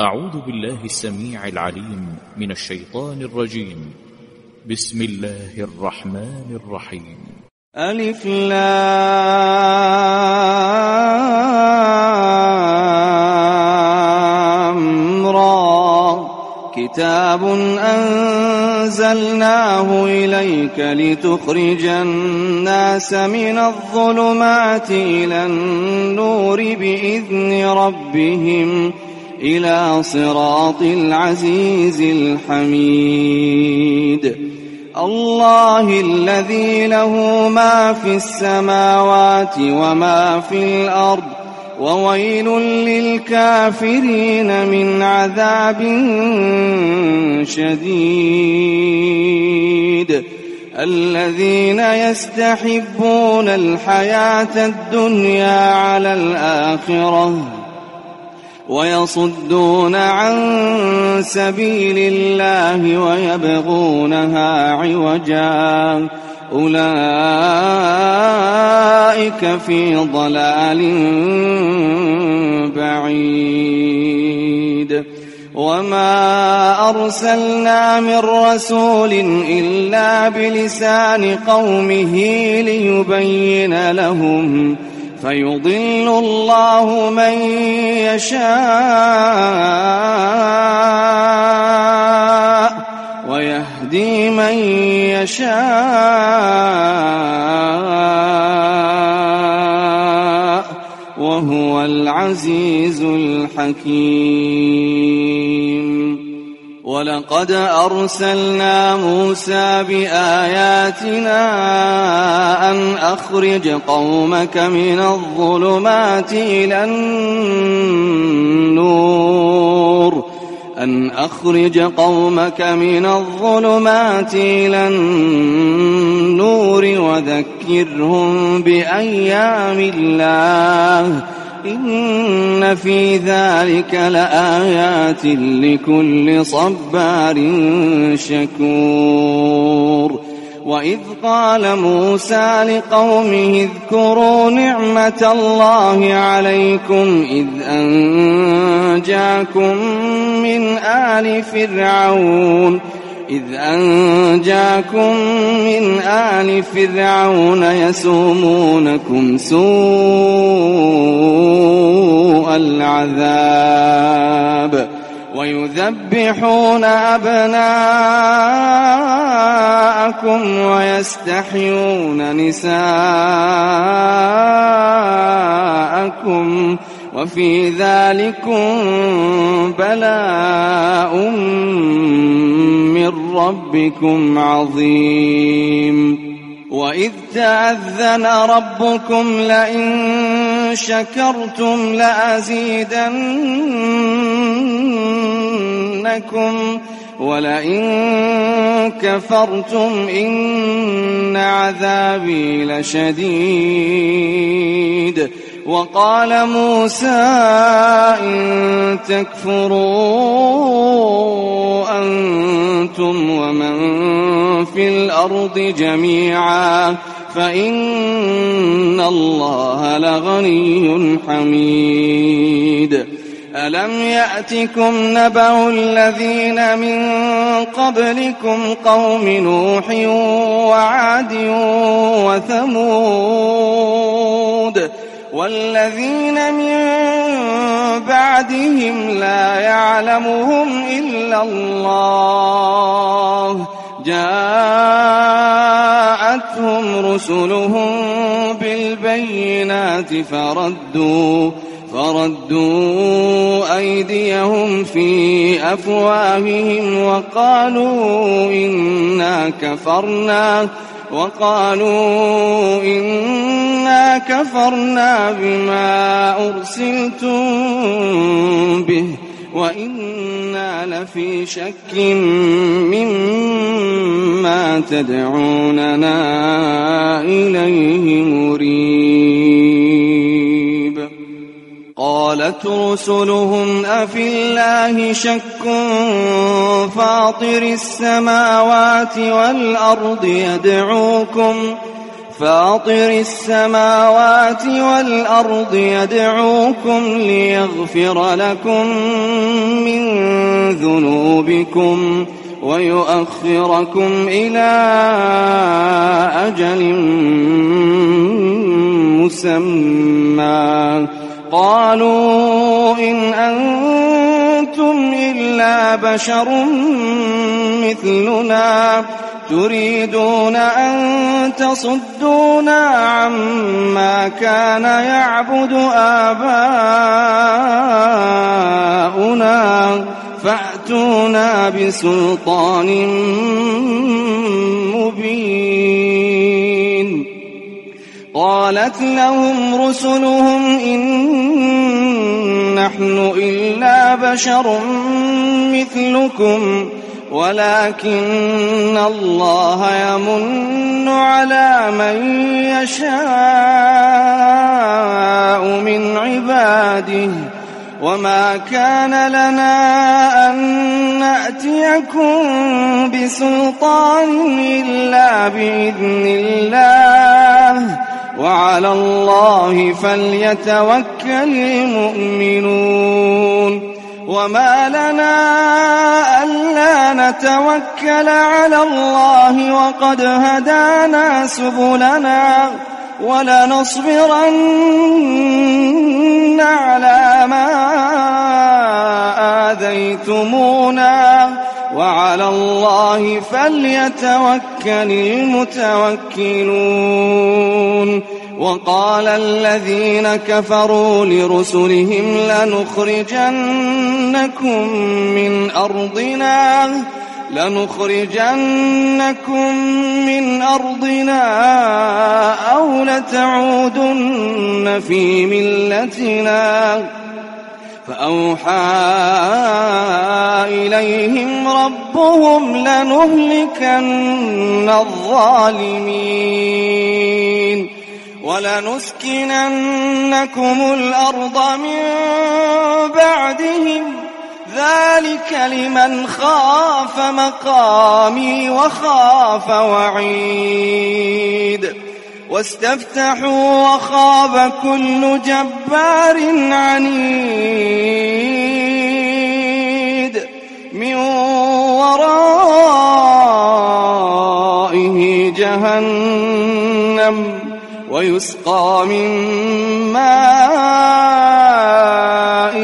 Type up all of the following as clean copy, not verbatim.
أعوذ بالله السميع العليم من الشيطان الرجيم. بسم الله الرحمن الرحيم. ألف لام را كتاب أنزلناه إليك لتخرج الناس من الظلمات إلى النور بإذن ربهم إلى صراط العزيز الحميد. الله الذي له ما في السماوات وما في الأرض وويل للكافرين من عذاب شديد. الذين يستحبون الحياة الدنيا على الآخرة ويصدون عن سبيل الله ويبغونها عوجا أولئك في ضلال بعيد. وما أرسلنا من رسول إلا بلسان قومه ليبين لهم فيضل الله من يشاء ويهدي من يشاء وهو العزيز الحكيم. ولقد أرسلنا موسى بآياتنا أن أخرج قومك من الظلمات إلى النور وذكرهم بأيام الله إن في ذلك لآيات لكل صبار شكور. وإذ قال موسى لقومه اذكروا نعمة الله عليكم إذ أنجاكم من آل فرعون يسومونكم سوء العذاب ويذبحون أبناءكم ويستحيون نساءكم وفي ذلكم بلاء من ربكم عظيم. وإذ تأذن ربكم لئن شكرتم لأزيدنكم ولئن كفرتم إن عذابي لشديد. وقال موسى إن تكفروا أنتم ومن في الأرض جميعا فإن الله لغني حميد. ألم يأتكم نبأ الذين من قبلكم قوم نوح وعاد وثمود والذين من بعدهم لا يعلمهم إلا الله جاءتهم رسلهم بالبينات فردوا أيديهم في أفواههم وقالوا إنا كفرنا بما أرسلتم به وإنا لفي شك مما تدعوننا إليه مريب. قالت رسلهم أفي الله شك فاطر السماوات والأرض يدعوكم ليغفر لكم من ذنوبكم ويؤخركم إلى أجل مسمى. قالوا إن أنتم إلا بشر مثلنا تريدون أن تصدونا عما كان يعبد آباؤنا فأتونا بسلطان مبين. قالت لهم رسلهم إن نحن إلا بشر مثلكم ولكن الله يمن على من يشاء من عباده وما كان لنا أن نأتيكم بسلطان إلا بإذن الله وعلى الله فليتوكل المؤمنون. وما لنا ألا نتوكل على الله وقد هدانا سبلنا ولنصبرن على ما آذيتمونا وعلى الله فليتوكل المتوكلون. وقال الذين كفروا لرسلهم لنخرجنكم من أرضنا أو لتعودن في ملتنا فأوحى إليهم ربهم لنهلكن الظالمين ولنسكننكم الأرض من بعدهم ذلك لمن خاف مقامي وخاف وعيد. واستفتحوا وخاب كل جبار عنيد من ورائه جهنم ويسقى من ماء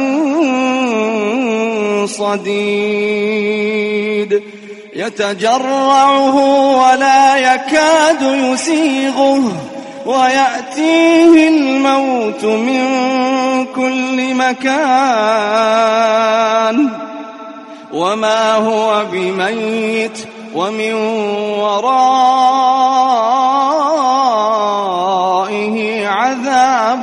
صديد يتجرعه ولا يكاد يسيغه ويأتيه الموت من كل مكان وما هو بميت ومن ورائه عذاب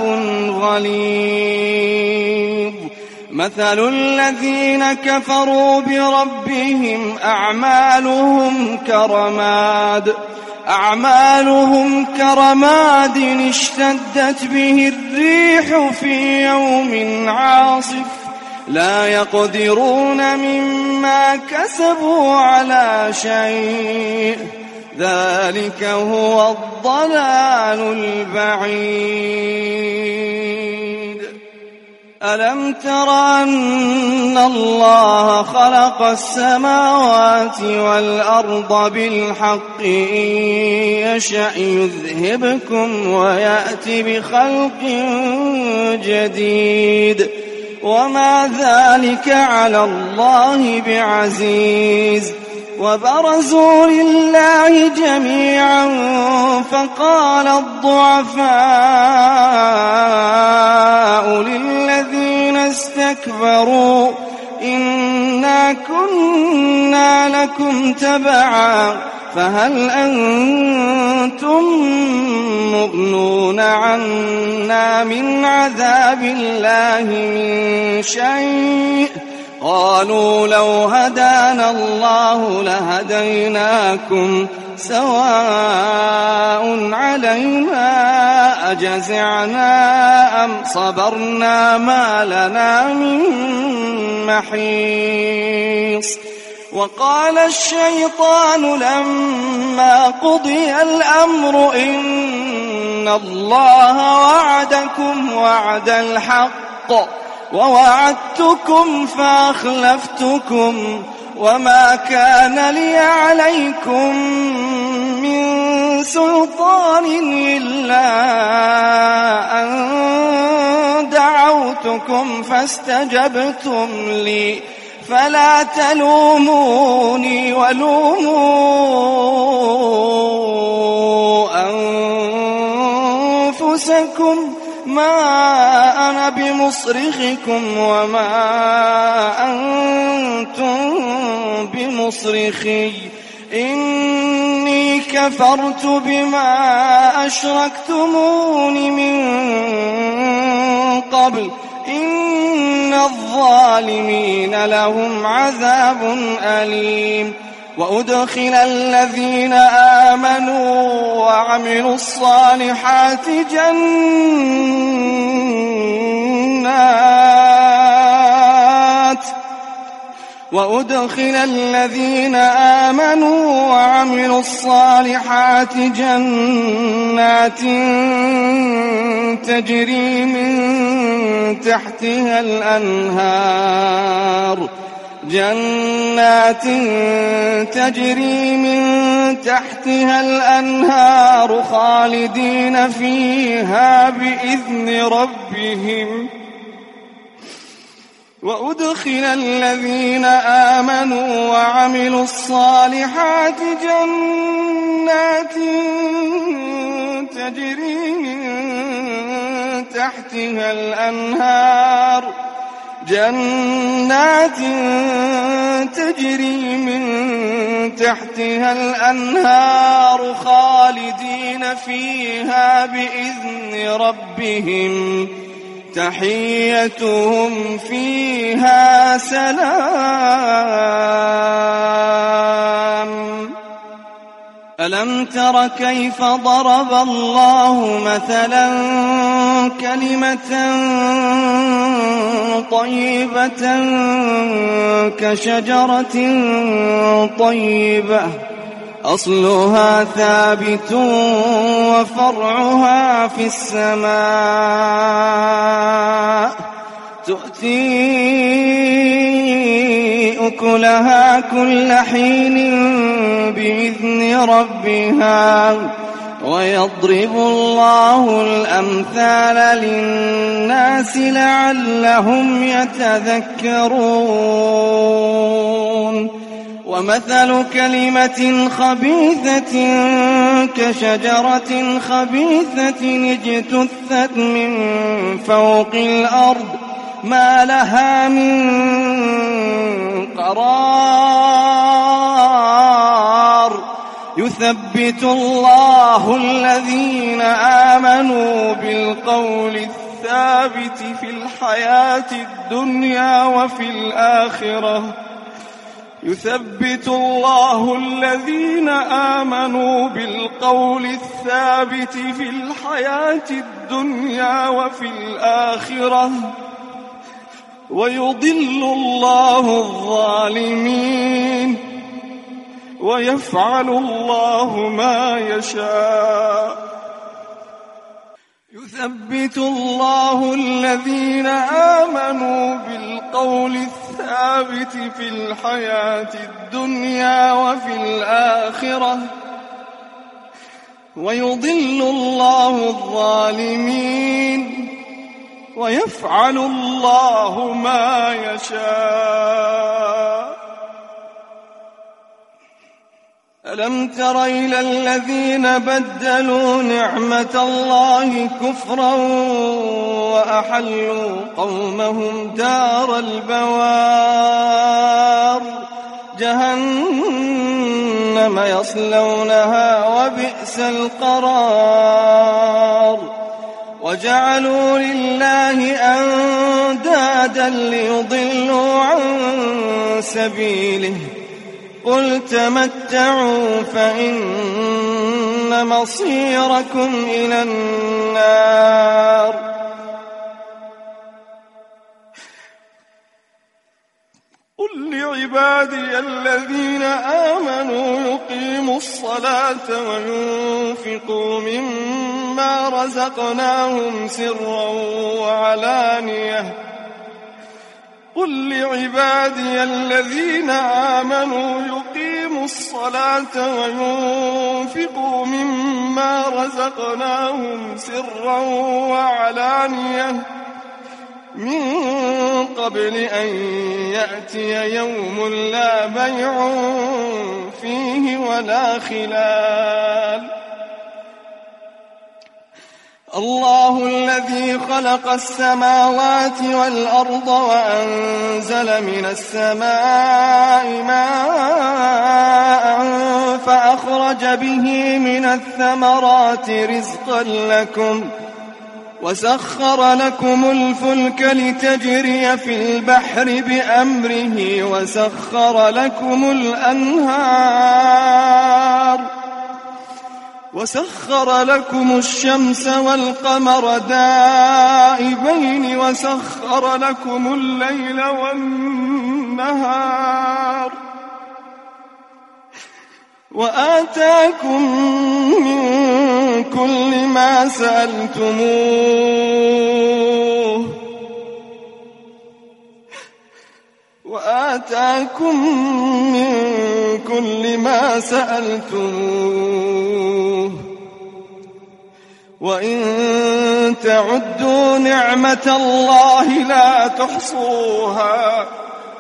غليظ. مثل الذين كفروا بربهم أعمالهم كرماد اشتدت به الريح في يوم عاصف لا يقدرون مما كسبوا على شيء ذلك هو الضلال البعيد. ألم تر أن الله خلق السماوات والأرض بالحق إن يشأ يذهبكم ويأتي بخلق جديد وما ذلك على الله بعزيز. وبرزوا لله جميعا فقال الضعفاء للذين استكبروا إنا كنا لكم تبعا فهل أنتم مغنون عنا من عذاب الله من شيء قالوا لو هدانا الله لهديناكم سواء علينا أجزعنا أم صبرنا ما لنا من محيص. وقال الشيطان لما قضي الأمر إن الله وعدكم وعد الحق ووعدتكم فأخلفتكم وما كان لي عليكم من سلطان إلا أن دعوتكم فاستجبتم لي فلا تلوموني ولوموا أنفسكم ما أنا بمصرخكم وما أنتم بمصرخي إني كفرت بما أشركتمون من قبل إن الظالمين لهم عذاب أليم وأدخل الذين آمنوا وعملوا الصالحات جنات تجري من تحتها الأنهار خالدين فيها بإذن ربهم وأدخل الذين آمنوا وعملوا الصالحات جنات تجري من تحتها الأنهار خالدين فيها بإذن ربهم تحيتهم فيها سلام. ألم تر كيف ضرب الله مثلا كلمة طيبة كشجرة طيبة أصلها ثابت وفرعها في السماء تؤتي أكلها كل حين بإذن ربها ويضرب الله الأمثال للناس لعلهم يتذكرون. ومثل كلمة خبيثة كشجرة خبيثة اجتثت من فوق الأرض ما لها من قرار يثبت الله الذين آمنوا بالقول الثابت في الحياة الدنيا وفي الآخرة ويضل الله الظالمين ويفعل الله ما يشاء. يثبت الله الذين آمنوا بالقول الثابت في الحياة الدنيا وفي الآخرة ويضل الله الظالمين ويفعل الله ما يشاء. ألم تر إلى الذين بدلوا نعمة الله كفرا وأحلوا قومهم دار البوار جهنم يصلونها وبئس القرار وجعلوا لله أندادا ليضلوا عن سبيله قل تمتعوا فإن مصيركم إلى النار. قل لعبادي الذين آمنوا يقيموا الصلاة وينفقوا مما رزقناهم سرا وعلانية قل لعبادي الذين آمنوا يقيموا الصلاة وينفقوا مما رزقناهم سرا وعلانية من قبل أن يأتي يوم لا بيع فيه ولا خلال. الله الذي خلق السماوات والأرض وأنزل من السماء ماء فأخرج به من الثمرات رزقا لكم وسخر لكم الفلك لتجري في البحر بأمره وسخر لكم الأنهار وسخر لكم الشمس والقمر دائبين وسخر لكم الليل والنهار وآتاكم من كل ما سألتموه وإن تعدوا نعمة الله لا تحصوها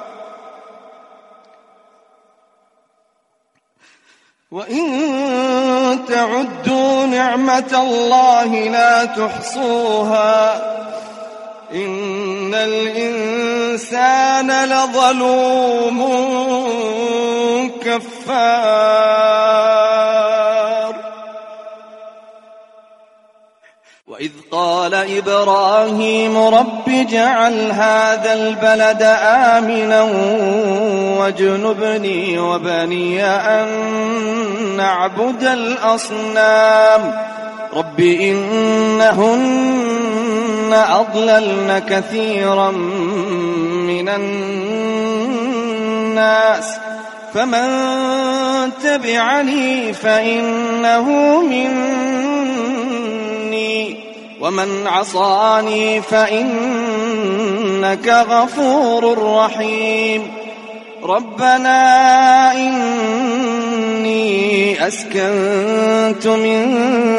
إن الإنسان لظلوم كفار. وإذ قال إبراهيم رب اجعل هذا البلد آمنا واجنبني وبني أن نعبد الأصنام رب إنهن أضللن كثيرا من الناس فمن تبعني فإنه مني ومن عصاني فإنك غفور رحيم. ربنا إني أسكنت من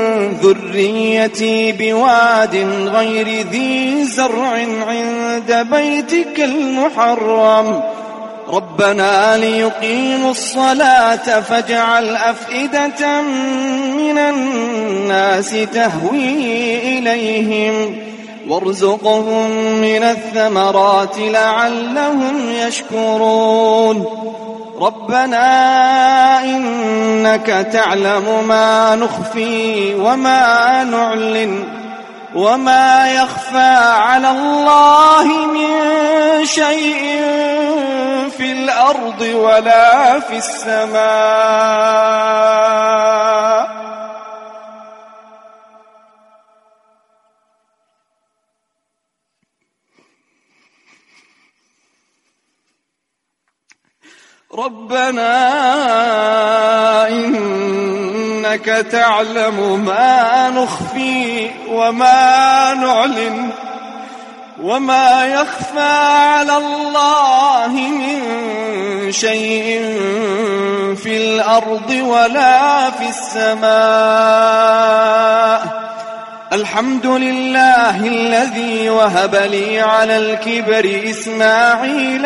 ذريتي بواد غير ذي زرع عند بيتك المحرم ربنا ليقيموا الصلاة فاجعل أفئدة من الناس تهوي إليهم وارزقهم من الثمرات لعلهم يشكرون. ربنا إنك تعلم ما نخفي وما نعلن وما يخفى على الله من شيء في الأرض ولا في السماء. ربنا إنك تعلم ما نخفي وما نعلن وما يخفى على الله من شيء في الأرض ولا في السماء. الحمد لله الذي وهب لي على الكبر إسماعيل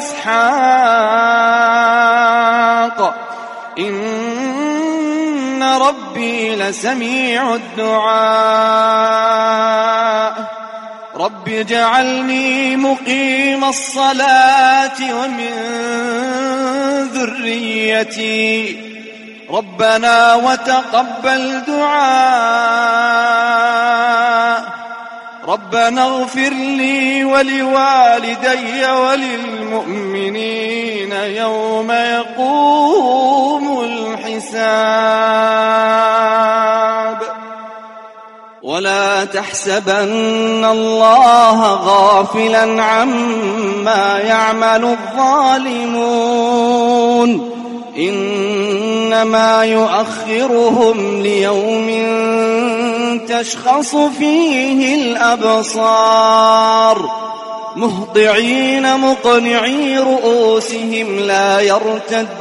وإسحاق إن ربي لسميع الدعاء. رب اجعلني مقيم الصلاة ومن ذريتي ربنا وتقبل دعاء. ربنا اغفر لي ولوالدي وللمؤمنين يوم يقوم الحساب. ولا تحسبن الله غافلا عما يعمل الظالمون إنما يؤخرهم ليوم تشخص فيه الأبصار مهطعين مقنعي رؤوسهم لا يرتد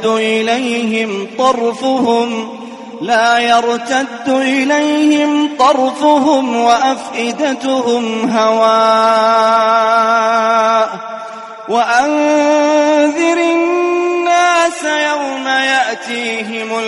إليهم طرفهم وأفئدتهم هواء وأنذر الناس يوم يأتيهم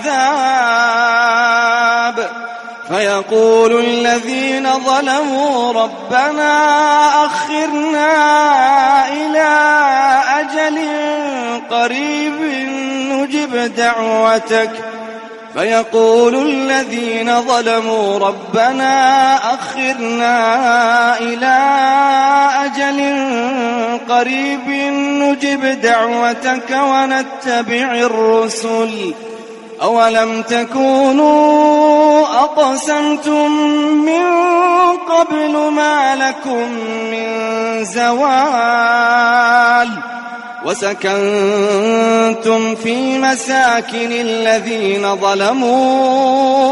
العذاب فيقول الذين ظلموا ربنا أخرنا إلى أجل قريب نجب دعوتك ونتبع الرسل أولم تكونوا أقسمتم من قبل ما لكم من زوال وسكنتم في مساكن الذين ظلموا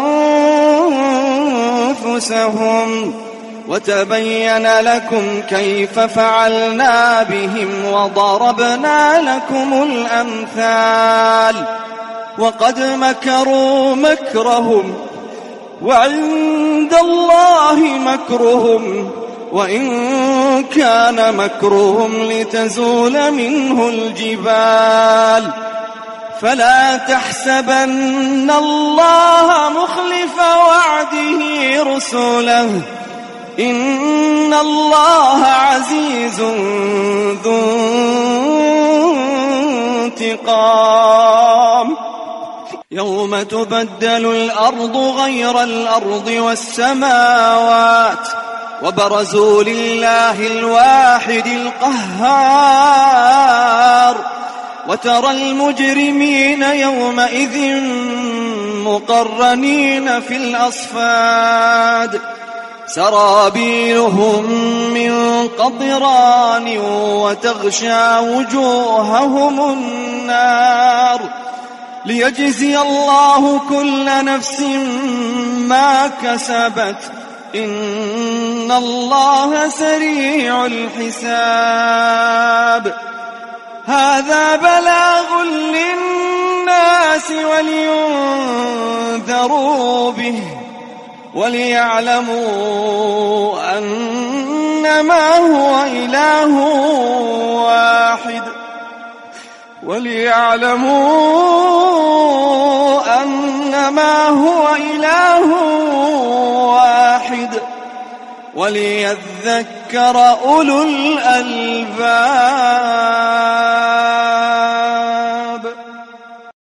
أنفسهم وتبين لكم كيف فعلنا بهم وضربنا لكم الأمثال وقد مكروا مكرهم وعند الله مكرهم وإن كان مكرهم لتزول منه الجبال فلا تحسبن الله مخلف وعده رسله إن الله عزيز ذو انتقام يوم تبدل الأرض غير الأرض والسماوات وبرزوا لله الواحد القهار وترى المجرمين يومئذ مقرنين في الأصفاد سرابيلهم من قطران وتغشى وجوههم النار ليجزي الله كل نفس ما كسبت إن الله سريع الحساب هذا بلاغ للناس ولينذروا به وليعلموا أنما هو إله واحد وليذكر أولو الألباب.